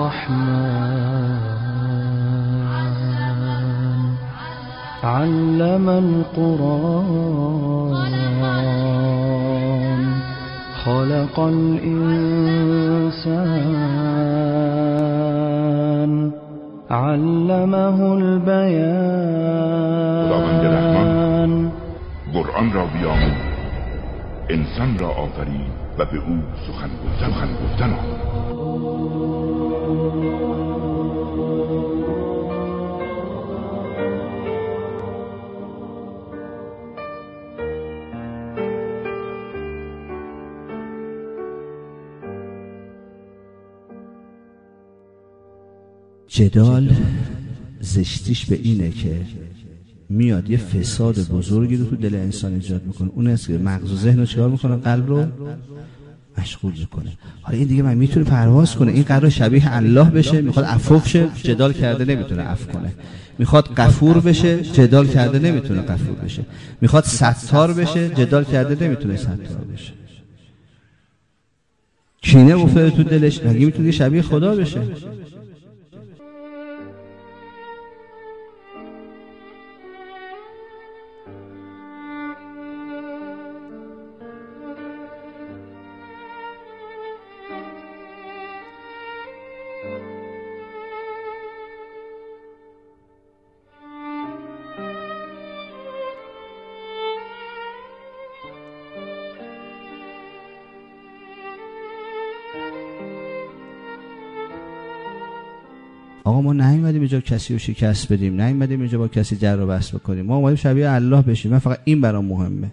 الرحمن علم القرآن خلق الإنسان علمه البيان. خداوند رحمان قرآن را بیاموز، انسان را آفرید و به او سخن گفتن جدال زشتیش به اینه که میاد یه فساد بزرگی رو تو دل انسان ایجاد میکنه. اون است که مغز و ذهن رو چیکار میکنه؟ قلب رو مشغول میکنه. حالا این دیگه من میتونه پرواز کنه، این قرار شبیه الله بشه، میخواد عفو شه، جدال کرده نمیتونه عفو کنه. میخواد غفور بشه، جدال کرده نمیتونه غفور بشه. میخواد ستار بشه، جدال کرده نمیتونه ستار بشه. کینه افتاده تو دلش، مگه میتونه شبیه خدا بشه؟ آقا ما نیومدیم اینجا کسی رو شکست بدیم، نیومدیم اینجا با کسی جر و بحث بکنیم، ما اومدیم شبیه الله بشیم. من فقط این برام مهمه.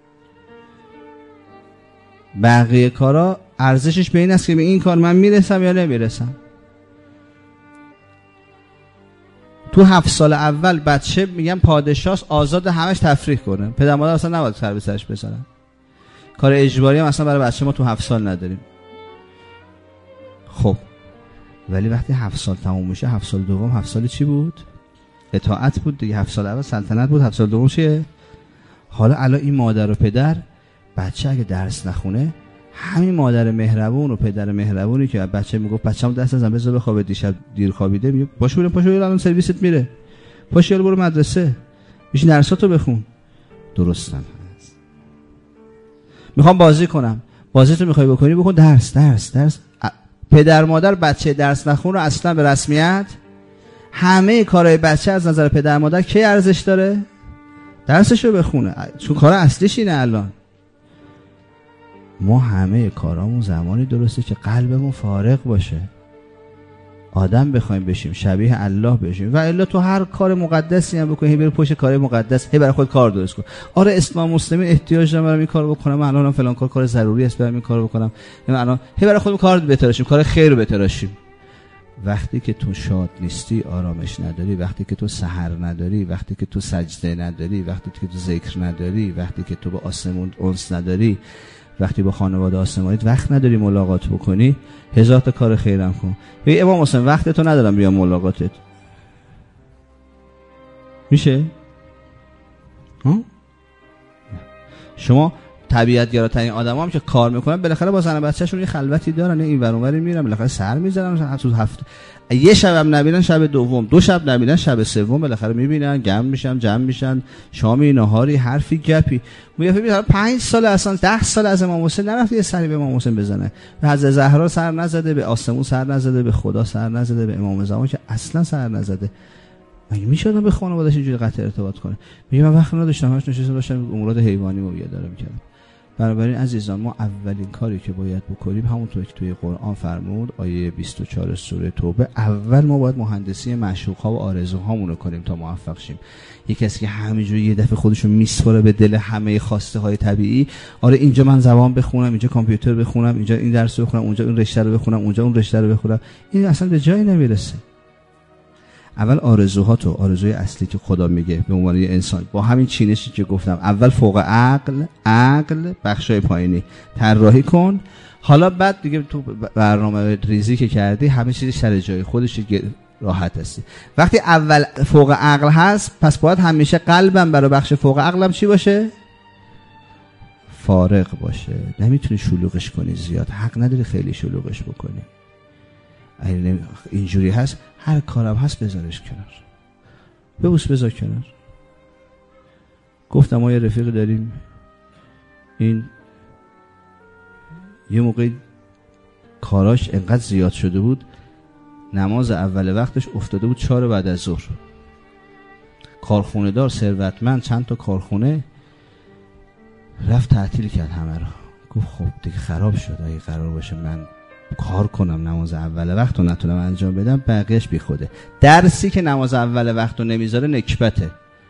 بقیه کارا ارزشش به این است که به این کار من میرسم یا نمیرسم. تو 7 سال اول بچه میگم پادشاه آزاد همش تفریح کنه، پدر مادر اصلا نباید سر به سرش بزنن. کار اجباری هم اصلا برای بچه ما تو 7 سال نداریم. خب ولی وقتی 7 سال تموم میشه، 7 سال دوم 7 سال چی بود؟ اطاعت بود دیگه. 7 سال اول سلطنت بود، 7 سال دوم چیه؟ حالا الان این مادر و پدر، بچه اگه درس نخونه، همین مادر مهربون و پدر مهربونی که بچه میگفت بچه‌م دست ازم بذار بخوابه دیشب دیر خوابیده، میگه پاشو الان سرویست میره، پاشو برو مدرسه، بشین درساتو بخون. درستم هست. میخوام بازی کنم، بازیتو میخوای بکنی بکن، درس. پدر مادر بچه درس نخون رو اصلا به رسمیت، همه کارهای بچه از نظر پدر مادر کی ارزش داره؟ درسشو بخونه، چون کار اصلیش اینه. الان ما همه کارامون زمانی درسته که قلبمون فارغ باشه، آدم بخوایم بشیم، شبیه الله بشیم. و الا تو هر کار مقدسی هم بکنی، بری پشت کار مقدس، برای خود کار درست کن. آره اسلام مسلمین احتیاج دارم برام این کارو بکنم، من الانم فلان کار ضروری است برام این کارو بکنم، من الان برای خودم کار بتراشیم، کار خیر رو بتراشیم. وقتی که تو شاد نیستی، آرامش نداری، وقتی که تو سحر نداری، وقتی که تو سجده نداری، وقتی که تو ذکر نداری، وقتی که تو با آسمون انس نداری، وقتی با خانواده آسمانیت وقت نداری ملاقات بکنی، 1000 تا کار خیرم کن. بگی امام حسین وقت تو ندارم بیام ملاقاتت. میشه؟ شما طبیعت گراترین آدم هم که کار میکنن بالاخره با زن بچه‌شون یه خلوتی دارن، این ور اونوری میرن، بالاخره سر میذارن، تو هفته یه شبم نبینن، شب دوم 2 شب نبینن، شب سوم بالاخره میبینن، جمع میشن، شامی نهاری حرفی گپی. میگه 5 سال اصلا 10 سال از امام حسین نرفته یه سری به امام حسین بزنه، به حضرت زهرا سر نزده، به آسمون سر نزده، به خدا سر نزده، به امام زمان که اصلا سر نزده. مگه میشه آدم به خانواده‌اش اینجوری قطع ارتباط کنه؟ میگه من وقت نداشتم، همش نشسته داشتم امورات حیوانی رو داره میکردم. بنابراین عزیزان، ما اولین کاری که باید بکنیم همونطور که توی قرآن فرمود آیه 24 سوره توبه، اول ما باید مهندسی معشوق‌ها و آرزوهامون رو کنیم تا موفق شیم. یکی کسی که همینجوری یه دفعه خودشو میسپاره به دل همه خواسته های طبیعی، آره اینجا من زبان بخونم، اینجا کامپیوتر بخونم، اینجا این درس رو بخونم، اونجا این رشته رو بخونم، اونجا اون رشته رو بخونم، این اصلا به جایی نمیرسه. اول آرزوهاتو، آرزوی اصلی که خدا میگه به عنوان یه انسان، با همین چینشی که گفتم، اول فوق عقل بخشای پایینی طراحی کن. حالا بعد دیگه تو برنامه ریزی که کردی همه چیز سر جای خودش، راحت هستی. وقتی اول فوق عقل هست، پس باید همیشه قلبم برای بخش فوق عقلم چی باشه؟ فارغ باشه. نمیتونی شلوغش کنی زیاد، حق نداری خیلی شلوغش بکنی. اینجوری هست، هر کارم هست بذارش کنار، ببوس بذار کنار. گفتم ما یه رفیق داریم، این یه موقع کاراش انقدر زیاد شده بود، نماز اول وقتش افتاده بود 4 بعد از ظهر. کارخونه دار ثروتمند، چند تا کارخونه، رفت تعطیل کرد همه رو. گفت خب دیگه خراب شد، اگه قرار باشه من کار کنم نماز اول وقت رو نتونم انجام بدم، بقیهش بی خوده. درسی که نماز اول وقت رو نمیذاره نکبته،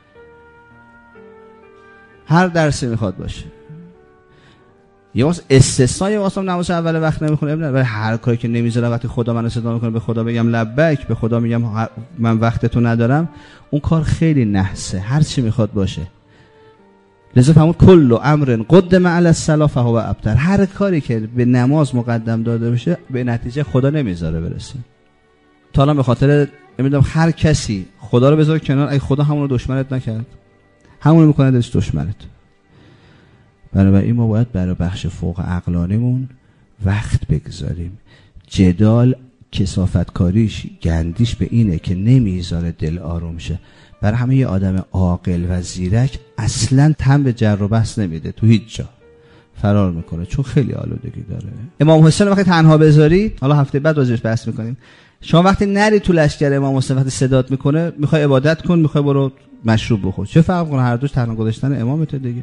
هر درسی میخواد باشه. یه واسه استثنای واسه نماز اول وقت نمیخونه، ولی هر کاری که نمیذاره وقتی خدا منو صدا میکنه به خدا بگم لبیک، به خدا میگم من وقتتو ندارم، اون کار خیلی نحسه، هر چی میخواد باشه. لذا فرمود کل امر قدم علی الصلاة فهو ابتر، هر کاری که به نماز مقدم داده بشه به نتیجه خدا نمیذاره برسه. تا الان به خاطر نمیدونم هر کسی خدا رو بذاره کنار، اگه خدا همون رو دشمنت نکرد، همون رو میکنه دلش دشمنت. بنابراین ما باید برای بخش فوق عقلانیمون وقت بگذاریم. جدال کثافتکاریش گندیش به اینه که نمیذاره دل آروم شه. برای همه یه آدم عاقل و زیرک اصلا تن به جر و بحث نمیده، تو هیچ جا فرار میکنه، چون خیلی آلودگی داره. امام حسین وقتی تنها بذاری، حالا هفته بعد راجعش بحث میکنیم، شما وقتی نری تو لشکر امام حسین، وقتی صدات میکنه میخوای عبادت کن، میخوای برو مشروب بخور، چه فرق کنه؟ هر دوش تنها گذاشتن امامته دیگه.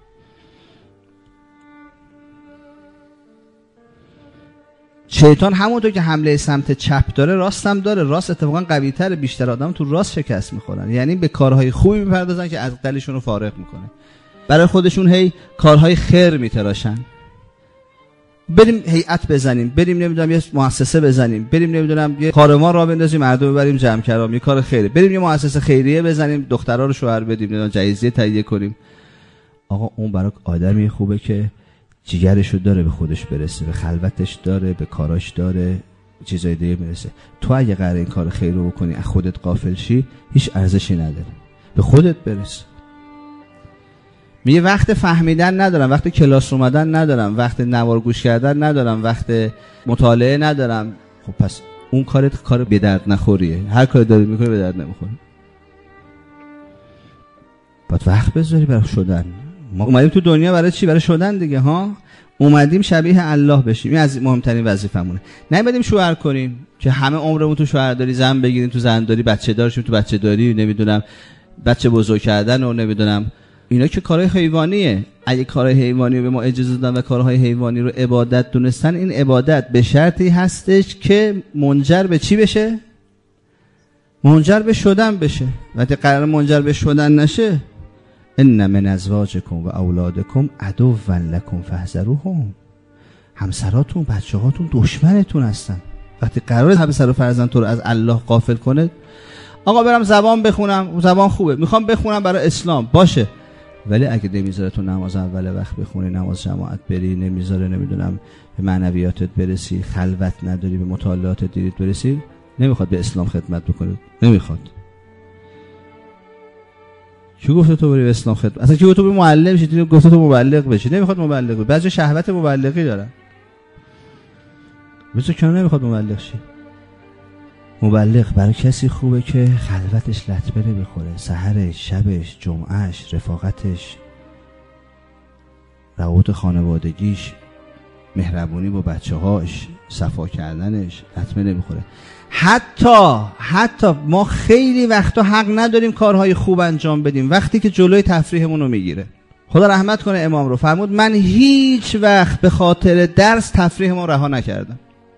شیطان همونطور که حمله سمت چپ داره، راست هم داره. راست اتفاقا قوی تر، بیشتر آدم تو راست شکست میخورن، یعنی به کارهای خوبی میپردازن که از دلشون رو فارغ میکنه، برای خودشون هی کارهای خیر میتراشن. بریم هیئت بزنیم، بریم نمیدونم یه مؤسسه بزنیم، بریم نمیدونم یه کاروان راه بندازیم مردم ببریم جمع کرام، یه کار خیره، بریم یه مؤسسه خیریه بزنیم دخترها رو شوهر بدیم، نمیدونم جایزه تهیه کنیم. آقا اون برای آدمی خوبه که جیگرشو داره به خودش برسه، به خلوتش داره، به کاراش داره، چیزای دیگه برسه. تو اگه قراره این کار خیر رو بکنی از خودت غافل شی، هیچ ارزشی نداره. به خودت برس. میگه وقت فهمیدن ندارم، وقت کلاس اومدن ندارم، وقت نوار گوش کردن ندارم، وقت مطالعه ندارم. خب پس اون کارت کار به درد نخوریه. هر کاری داری میکنی به درد نمیخوره. باید وقت بذاری برای شدن. ما اومدیم تو دنیا برای چی؟ برای شدن دیگه ها. اومدیم شبیه الله بشیم. این از مهمترین وظیفمونه. نمیدیم شوهر کنیم که همه عمرمون تو شوهرداری، زن بگیریم تو زنداری، بچه دار شیم تو بچه داری، نمیدونم بچه بزرگ کردن و نمیدونم اینا که کارهای حیوانیه. اگه کارهای حیوانی رو به ما اجازه دادن و کارهای حیوانی رو عبادت دونستن، این عبادت به شرطی هستش که منجر به چی بشه؟ منجر به شدن بشه. وقتی قرار منجر به شدن نشه، ان من ازواجکم و اولادکم عدوا لکم فاحذروهم، همسراتون بچه‌هاتون دشمنتون هستن. وقتی قراره همسر و فرزند تو رو از الله غافل کنه، آقا برم زبان بخونم، زبان خوبه، میخوام بخونم برای اسلام، باشه، ولی اگه نمیذاره تو نماز اول وقت بخونی، نماز جماعت بری، نمیذاره نمیدونم به معنویاتت برسی، خلوت نداری، به مطالعات دینت برسی، نمیخواد به اسلام خدمت بکنه، نمیخواد. کی گفته تو بری به اسلام خدمت؟ اصلا کی گفته تو معلم شی؟ گفته تو مبلغ بشی؟ نمیخواد مبلغ بشی. بعضی شهوت مبلغی دارن. مثلا چرا نمیخواد مبلغ شی؟ مبلغ برای کسی خوبه که خلوتش لطمه بخوره، سحرش، شبش، جمعهش، رفاقتش، روابط خانوادگیش، مهربونی با بچه‌هاش، صفا کردنش لطمه نمیخوره. حتی ما خیلی وقتا حق نداریم کارهای خوب انجام بدیم وقتی که جلوی تفریحمون رو میگیره. خدا رحمت کنه امام رو، فرمود من هیچ وقت به خاطر درس تفریحمون رها نکردم.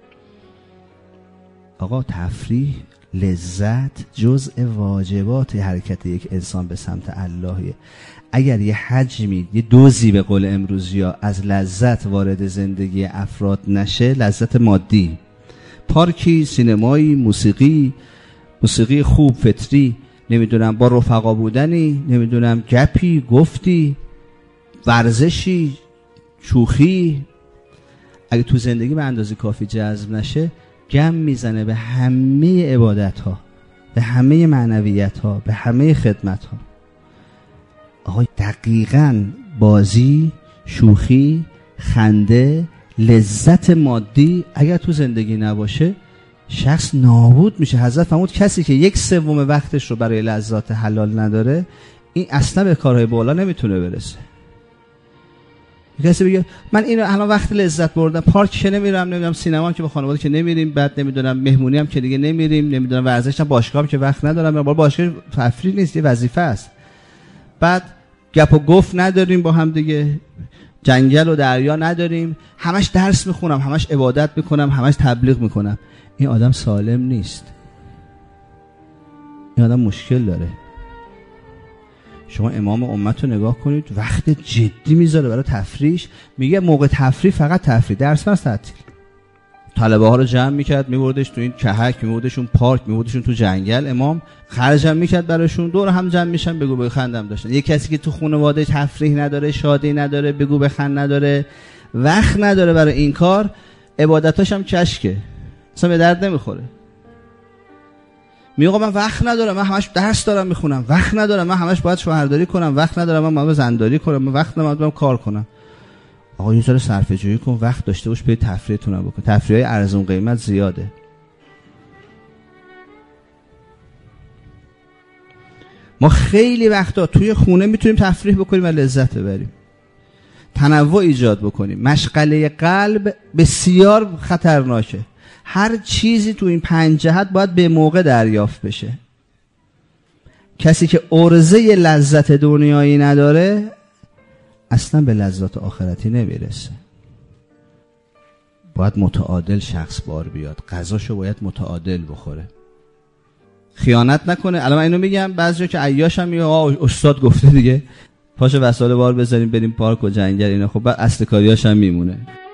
آقا تفریح، لذت جزء واجبات حرکت یک انسان به سمت اللهیه. اگر یه حجمی، یه دوزی به قول امروزیا از لذت وارد زندگی افراد نشه، لذت مادی، پارکی، سینمایی، موسیقی خوب، فطری، نمیدونم با رفقا بودنی، نمیدونم گپی، گفتی، ورزشی، شوخی، اگه تو زندگی به اندازه کافی جذب نشه، گم میزنه به همه عبادت ها، به همه معنویت ها، به همه خدمت ها. آقا دقیقاً بازی، شوخی، خنده، لذت مادی اگر تو زندگی نباشه، شخص نابود میشه. حضرت فرمود کسی که 1/3 وقتش رو برای لذات حلال نداره، این اصلا به کارهای بالا نمیتونه برسه. کسی بگه من اینو الان وقت لذت بردم، پارک که نمیرم، نمیدونم سینما که با خانواده که نمیریم، بعد نمیدونم مهمونی هم که دیگه نمیریم، نمیدونم ورزش هم باشگاه هم که وقت ندارم، باشگاه تفریح نیست، یه وظیفه است. بعد گپ و گفت نداریم با هم دیگه، جنگل و دریا نداریم، همش درس میخونم، همش عبادت میکنم، همش تبلیغ میکنم. این آدم سالم نیست، این آدم مشکل داره. شما امام امت رو نگاه کنید، وقت جدی میذاره برای تفریح. میگه موقع تفریح فقط تفریح، درس بس تعطیل. طلبه ها رو جمع میکرد، میبردش تو این کهک، میبردشون پارک، میبردشون تو جنگل. امام خرج هم میکرد براشون، دور هم جمع میشن بگو بخندم داشتن. یه کسی که تو خانواده تفریح نداره، شادی نداره، بگو بخند نداره، وقت نداره برای این کار، عبادتاش هم کشکه، اصلا به درد نمیخوره. میگه من وقت ندارم، من همش درس دارم میخونم، وقت ندارم، من همش باید شوهرداری کنم، وقت ندارم، من باید زنداری کنم، من وقت ندارم، من کار کنم. آقا یه ذره صرفه جویی کن، وقت داشته باش، برید تفریحتون بکن. تفریحای ارزون قیمت زیاده. ما خیلی وقتا توی خونه میتونیم تفریح بکنیم و لذت ببریم، تنوع ایجاد بکنیم. مشغله قلب بسیار خطرناکه. هر چیزی تو این 5 جهت باید به موقع دریافت بشه. کسی که عرضه لذت دنیایی نداره اصلا به لذت آخرتی نمیرسه. باید متعادل شخص بار بیاد، غذاشو باید متعادل بخوره، خیانت نکنه. الان من اینو میگم، بعضیا که عیاش هم میگه استاد گفته دیگه، پاشو وسایل بار بذاریم بریم پارک و جنگل اینا، خب بعد اصل کاریاش هم میمونه.